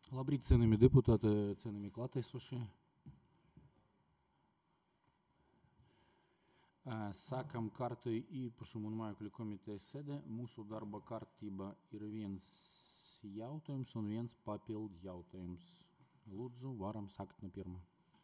Labrīt, cienījamie deputāti, cienījamie klātesošie. Sākam kārtēju īpašumu un mājokļu komitejas sēdi. Mūsu darba kārtība ir viens jautājums un viens papildu jautājums. Lūdzu, varam sākt no pirmā.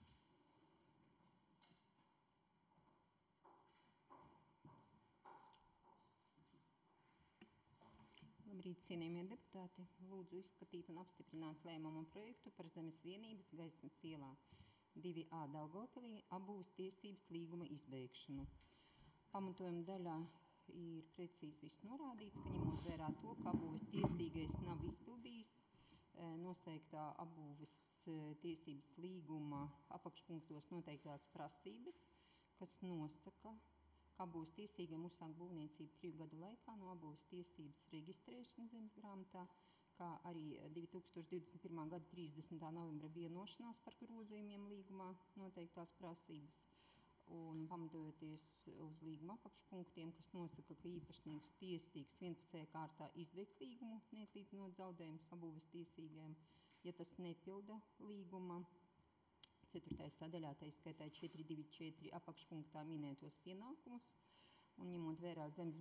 Labrīt, cienījamie deputāti. Lūdzu izskatīt un apstiprināt lēmuma projektu par zemes vienības Gaismas ielā 2A Daugavpilī apbūves tiesības līguma izbeigšanu. Pamatojuma daļā ir precīzi viss norādīts, ka ņemot vērā to, ka apbūves tiesīgais nav izpildījis noslēgtā apbūves tiesības līguma apakšpunktos noteiktās prasības, kas nosaka, ka apbūves tiesīgiem uzsākt būvniecību 3 gadu laikā no apbūves tiesības reģistrēšanas zemes grāmatā, kā arī 2021. gada 30. novembra vienošanās par grozījumiem līgumā noteiktās prasības. Un pamatojoties uz līguma apakšpunktiem, kas nosaka, ka īpašnieks tiesīgs vienpusējā kārtā izbeigt līgumu, neatlīdzinot zaudējumus apbūves tiesīgiem, ja tas nepilda līguma 4. sadaļā, tā izskaitā 424 apakšpunktā minētos pienākumus, un ņemot vērā zemes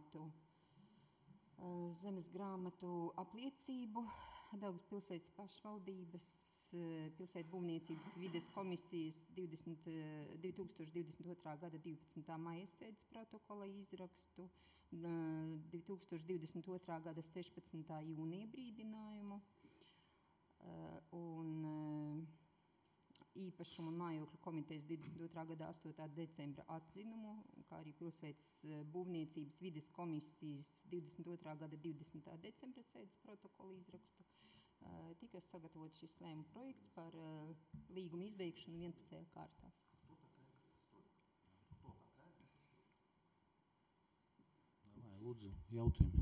grāmatu apliecību, Daugavas pilsētas pašvaldības pilsētu būvniecības vides komisijas 2022. gada 12. maija sēdes protokola izrakstu, 2022. gada 16. jūnija brīdinājumu un īpašumu un mājokļu komitejas 22. gada 8. decembra atzinumu, kā arī pilsētas būvniecības vides komisijas 22. gada 20. decembra sēdes protokola izrakstu. Tika sagatavots šis lēmuma projekts par līguma izbeigšanu vienpusējā kārtā. Lūdzu, jautājumi.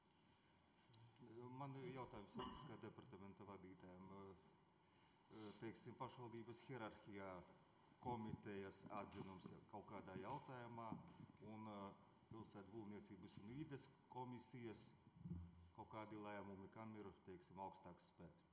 Man ir jautājums Valdiskā departamenta vadītājiem. Teiksim, pašvaldības hierarhijā komitejas atzinums kaut kādā jautājumā un pilsētu būvniecības un vides komisijas kaut kādi lēmumi, kam ir, teiksim, augstāks spēks?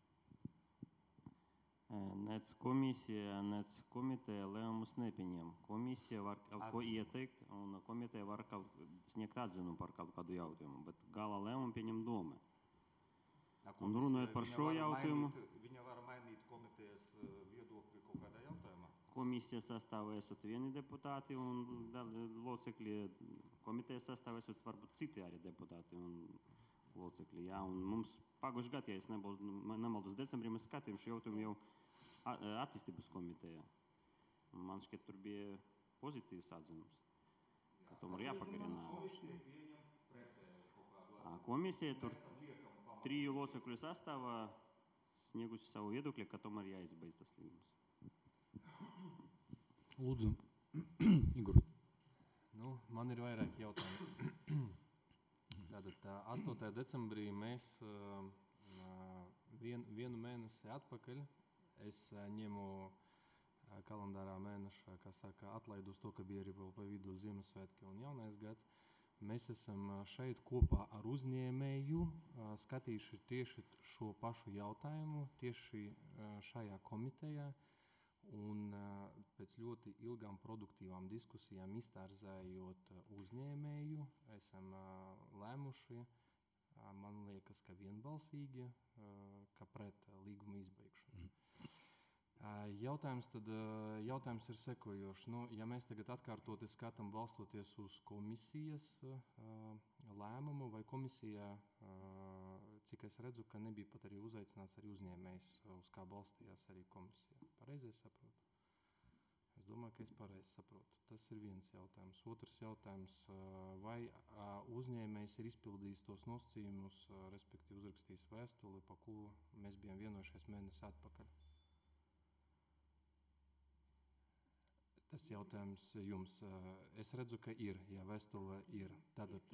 Nec komisija, nec komiteja lēmumus nepieņem. Komisija var kaut ko ieteikt, un komiteja var sniegt atzinumu par kaut kādu jautājumu, bet gala lēmumu pieņem doma. Un runājot par šo jautājumu, viņa var mainīt komitejas viedokli kaut kādā jautājumā? Komisija sastāvā esot vieni deputāti un locekļi, komitejas sastāvā esot varbūt citi arī deputāti un locekļi. Jā, un mums pagājušajā gadā, ja es nemaldos decembrī, mēs skatījām šo jautājumu jau attīstības komitejā. Man šķiet, tur bija pozitīvs atzinums, ka tomēr jāpagarina. Komisija pieņem pretēju kaut kādu lēmumu. Komisija tur 3 locekļu sastāvā sniegusi savu viedokli, ka tomēr jāizbeidz tas līgums. Lūdzu, Igor. Man ir vairāki jautājumi. Tātad 8. decembrī mēs vienu mēnesi atpakaļ, es ņemu kalendārā mēneša, kā saka, atlaidu uz to, ka bija arī vēl pa vidu Ziemassvētki un jaunais gads. Mēs esam šeit kopā ar uzņēmēju skatījuši tieši šo pašu jautājumu, tieši šajā komitejā. Un pēc ļoti ilgām produktīvām diskusijām iztārzējot uzņēmēju, esam lēmuši, man liekas, ka vienbalsīgi, ka pret līguma izbeigšanu. Jautājums ir sekojošs. Ja mēs tagad atkārtoti skatām balstoties uz komisijas lēmumu, vai komisijā, cik es redzu, ka nebija pat arī uzaicināts arī uzņēmējs, uz kā balstījās arī komisija. Pareizi es saprotu? Es domāju, ka es pareizi saprotu. Tas ir viens jautājums. Otrs jautājums, vai uzņēmējs ir izpildījis tos nosacījumus, respektīvi uzrakstījis vēstuli, pa ko mēs bijām vienojušies mēnesi atpakaļ? Tas jautājums jums. Es redzu, ka ir, ja vēstule ir. Tātad,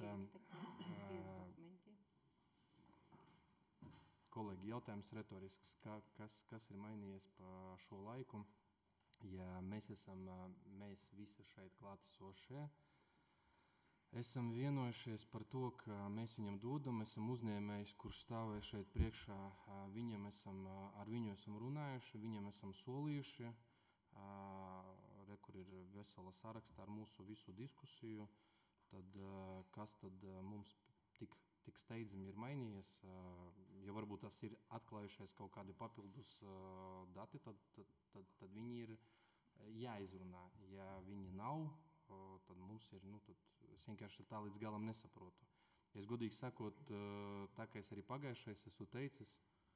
kolēģi, jautājums retorisks. Kas ir mainījies pa šo laiku? Ja mēs visi šeit klātesošie, esam vienojušies par to, ka mēs viņam dodam, esam uzņēmējs, kurš stāvēja šeit priekšā, ar viņu esam runājuši, viņam esam solījuši, kur ir vesela saraksta ar mūsu visu diskusiju, tad kas tad mums tik steidzami ir mainījies, ja varbūt tas ir atklājušies kaut kādi papildus dati, tad viņi ir jāizrunā. Ja viņi nav, tad mums ir, es vienkārši tā līdz galam nesaprotu. Es godīgi sakot, tā kā es arī pagājušais esmu teicis,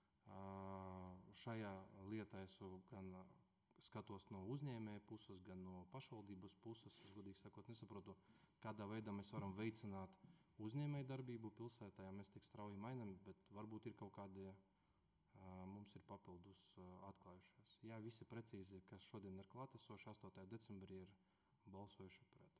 šajā lietā esmu gan skatos no uzņēmēja puses, gan no pašvaldības puses. Es godīgi sakot nesaprotu, kādā veidā mēs varam veicināt uzņēmēju darbību pilsētā, ja mēs tik strauji mainām, bet varbūt ir kaut kādi, mums ir papildus atklājušies. Jā, visi precīzi, kas šodien ir klātesoši, 8. decembrī ir balsojuši pret.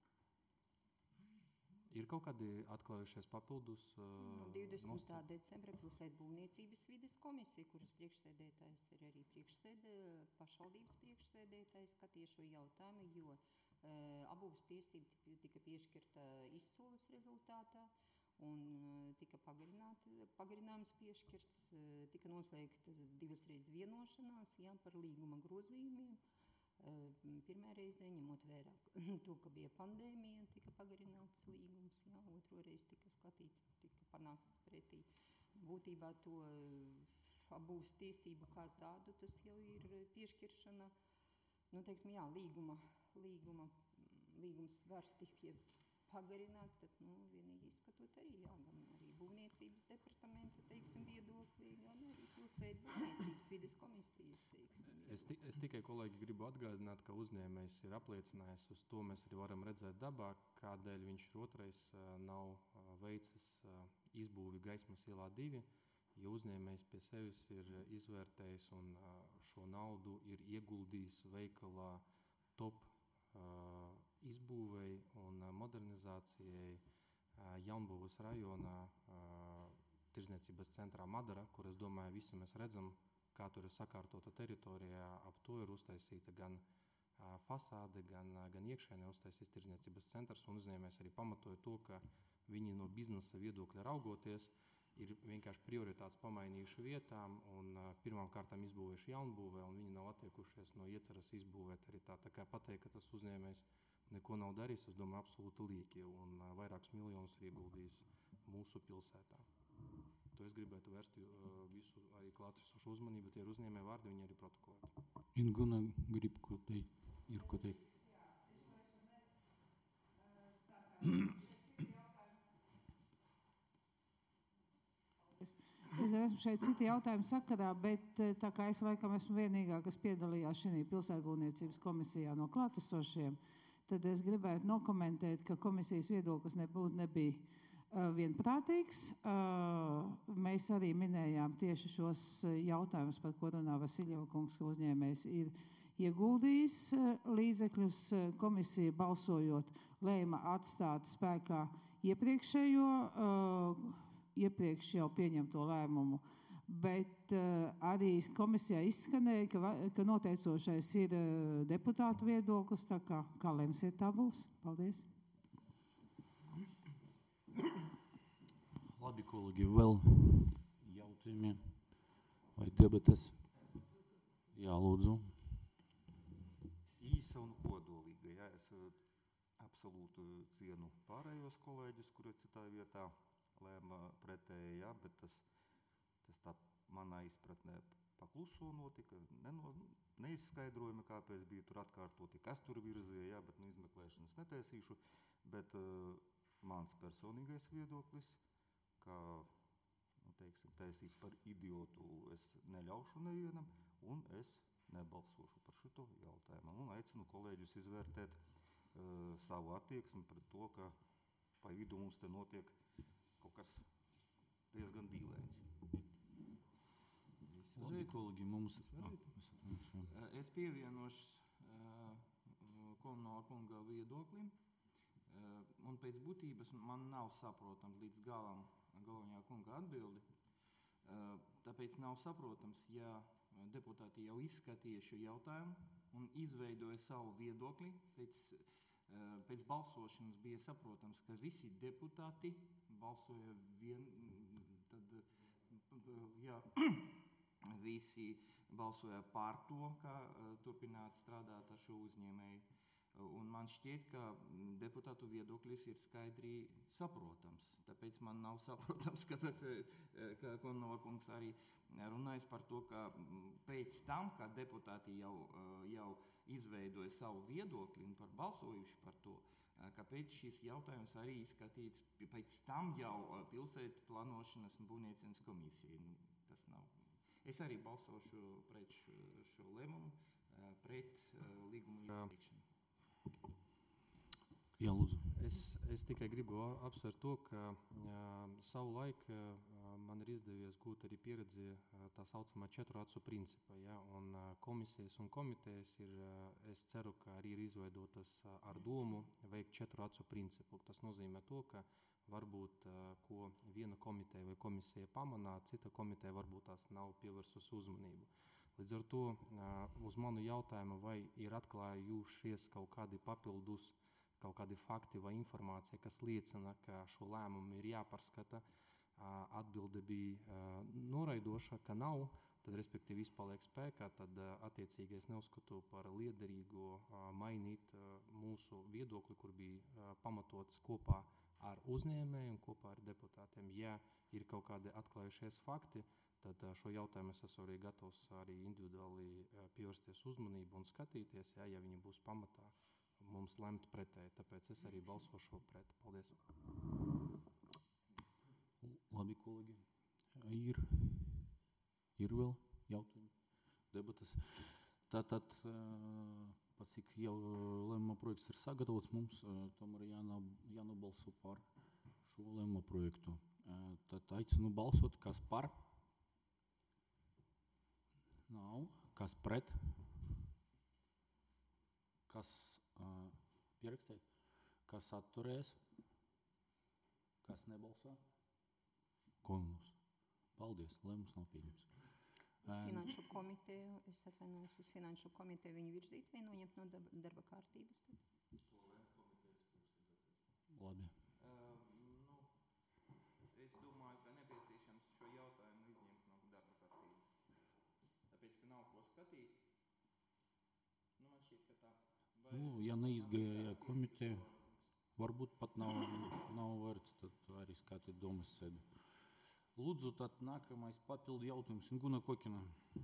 Ir kaut kādi atklājušies papildus? 20. decembra pilsētu būvniecības vides komisija, kuras priekšsēdētājs ir arī pašvaldības priekšsēdētājs, skatīja šo jautājumu, jo abūves tiesība tika piešķirta izsoles rezultātā un tika pagarinājums piešķirts, tika noslēgta 2 reizes vienošanās par līguma grozījumiem. Pirmā reize, ņemot vērā to, ka bija pandēmija, tika pagarināts līgums, otro reizi tika skatīts, tika panākts pretī. Būtībā to abūves tiesību kā tādu, tas jau ir piešķiršana, līgums var tikt pagarināt, tad, vienīgi izskatot arī, gan arī būvniecības departamenta, viedokļi, gan arī pilsētu būvniecības vides komisijas, Es tikai, kolēģi, gribu atgādināt, ka uzņēmējs ir apliecinājis uz to, mēs arī varam redzēt dabā, kādēļ viņš otrais nav veicis izbūvi Gaismas ielā 2, jo uzņēmējs pie sevis ir izvērtējis un šo naudu ir ieguldījis veikalā top izbūvei un modernizācijai Jaunbūves rajonā tirzniecības centrā Madara, kur, es domāju, visi mēs redzam, kā tur ir sakārtota teritorijā, ap to ir uztaisīta gan fasāde, gan iekšēnē uztaisīts tirzniecības centrs, un uzņēmējs arī pamatoja to, ka viņi no biznesa viedokļa raugoties ir vienkārši prioritātes pamainījuši vietām un pirmām kārtām izbūvējuši jaunbūvē, un viņi nav attiekušies no ieceras izbūvēt arī tā. Tā kā pateikt, ka tas uzņēmējs neko nav darījis, es domāju, absolūti lieki, un vairākus miljonus ir ieguldījis mūsu pilsētā. To es gribētu vērst visu arī klātesošu uzmanību, tie ir uzņēmēji vārdi, viņi arī protokolēti. Inguna grib ko teikt. Es esmu šeit citi jautājumu sakarā, bet tā kā es laikam esmu vienīgā, kas piedalījās šajā pilsētbūvniecības komisijā no klātesošiem, tad es gribētu nokomentēt, ka komisijas viedoklis nebija vienprātīgs. Mēs arī minējām tieši šos jautājumus, par ko runā Vasiljeva kungs, ka uzņēmējs ir ieguldījis līdzekļus. Komisija balsojot lēma atstāt spēkā iepriekš jau pieņemto lēmumu, bet arī komisijā izskanēja, ka noteicošais ir deputātu viedoklis, tā kā lemsiet, tā būs. Paldies. Labi, kolēģi, vēl jautājumi vai debates? Jā, lūdzu. Īsa un kodolīga. Jā, es absolūti cienu pārējos kolēģus, kuri citā vietā lēma pretēji, jā, bet tas tā manā izpratnē pakluso notika, neizskaidrojumi, kāpēc bija tur atkārtoti, kas tur virzīja, jā, bet izmeklēšanas netaisīšu, bet mans personīgais viedoklis, ka, taisīt par idiotu es neļaušu nevienam, un es nebalsošu par šito jautājumu. Un aicinu kolēģus izvērtēt savu attieksmi pret to, ka pa vidu mums te notiek kaut kas diezgan dīvains. Labi, kolēģi, mums... Es pievienošu Komunāla kunga viedoklim. Un pēc būtības man nav saprotams līdz galam galvenajā kunga atbildi. Tāpēc nav saprotams, ja deputāti jau izskatīja šo jautājumu un izveidoja savu viedokli pēc Pēc balsošanas bija saprotams, ka visi deputāti balsoja visi balsoja par to, ka turpināt strādāt ar šo uzņēmēju. Un man šķiet, ka deputātu viedoklis ir skaidri saprotams. Tāpēc man nav saprotams, kāpēc Kononova kungs arī runājas par to, ka pēc tam, kad deputāti jau izveidoja savu viedokli un par balsojuši par to, kāpēc šis jautājums arī izskatīts pēc tam jau pilsētu plānošanas un būvniecības komisija. Tas nav. Es arī balsošu pret šo lēmumu, pret līgumu ieteikšanu. Jā, lūdzu. Es tikai gribu apsvērt to, ka savulaik man ir izdevies gūt arī pieredzi tā saucamā 4 acu principa. Ja? Un komisijas un komitejas es ceru, ka arī ir izveidotas ar domu veikt 4 acu principu. Tas nozīmē to, ka varbūt, ko viena komiteja vai komisija pamanā, cita komiteja varbūt tās nav pievērsusi uzmanību. Līdz ar to uz manu jautājumu, vai ir atklājušies kaut kādi papildus, kaut kādi fakti vai informācija, kas liecina, ka šo lēmumu ir jāpārskata, atbilde bija noraidoša, ka nav, tad respektīvi izpaliek spēkā, tad attiecīgi es neuzskatu par liederīgu mainīt mūsu viedokli, kur bija pamatots kopā ar uzņēmēju un kopā ar deputātiem. Ja ir kaut kādi atklājušies fakti, tad šo jautājumu es esmu arī gatavs arī individuāli pievērsties uzmanību un skatīties, ja viņi būs pamatā mums lemt pretēji. Tāpēc es arī balsošu pret. Paldies. Labi, kolēģi. Ir vēl jautājumi, debatas. Tātad, pats cik jau lēmuma projekts ir sagatavots, mums tomēr jānobalso par šo lēmuma projektu. Tad aicinu balsot, kas par? Nav. Kas pret? Kas pierakstē? Kas atturēs? Kas nebalsā? Komunos. Paldies, lēmums nav pieņems. Uz finanšu komiteju, es atvainojos, uz finanšu komiteju viņu virzīt vai noņemt no darba kārtības? Labi. Es domāju, ka nepieciešams šo jautājumu izņemt no darba kārtības. Tāpēc, ka nav ko skatīt. Man šķiet, ka tā... Ja neizgāja komiteja, varbūt pat nav vērts, tad arī skatīt domas sēdi. Lūdzu, tad nākamais papildu jautājums Inguna Kokina.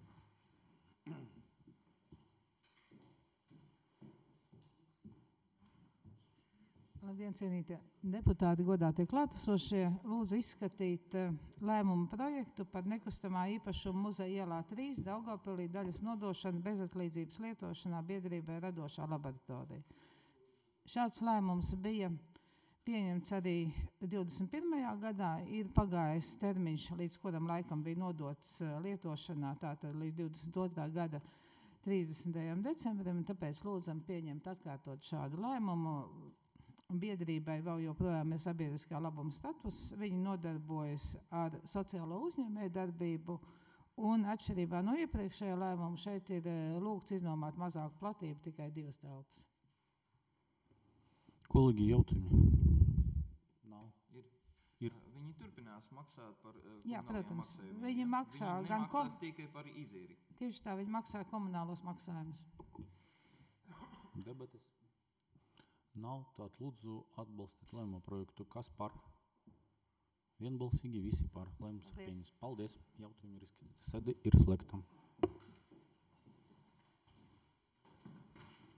Labdien, cienītie deputāti, godātie klātesošie. Lūdzu izskatīt lēmumu projektu par nekustamā īpašuma muzeja ielā 3 Daugavpilī daļas nodošanu bezatlīdzības lietošanā biedrībai Radošā laboratorija. Šāds lēmums bija pieņemts arī 21. gadā, ir pagājis termiņš, līdz kuram laikam bija nodots lietošanā, tātad līdz 22. gada 30. decembrim, tāpēc lūdzam pieņemt atkārtot šādu lēmumu. Biedrībai vēl joprojām ir sabiedriskā labuma status, viņi nodarbojas ar sociālo uzņēmēju darbību, un atšķirībā no iepriekšējā lēmuma šeit ir lūgts iznomāt mazāku platību, tikai 2 telpas. Kolēģi, jautājumi? Nav. Ir. Viņi turpinās maksāt par Jā, protams. maksājumiem. Viņi maksā viņi gan nemaksās tikai par izīri. Tieši tā, viņi maksā komunālos maksājumus. Debates? Nav, tad lūdzu atbalstīt lēmuma projektu. Kas par? Vienbalsīgi visi par. Lēmums ir pieņems. Paldies. Jautājumi ir izskatīti. Sēde ir slēgta.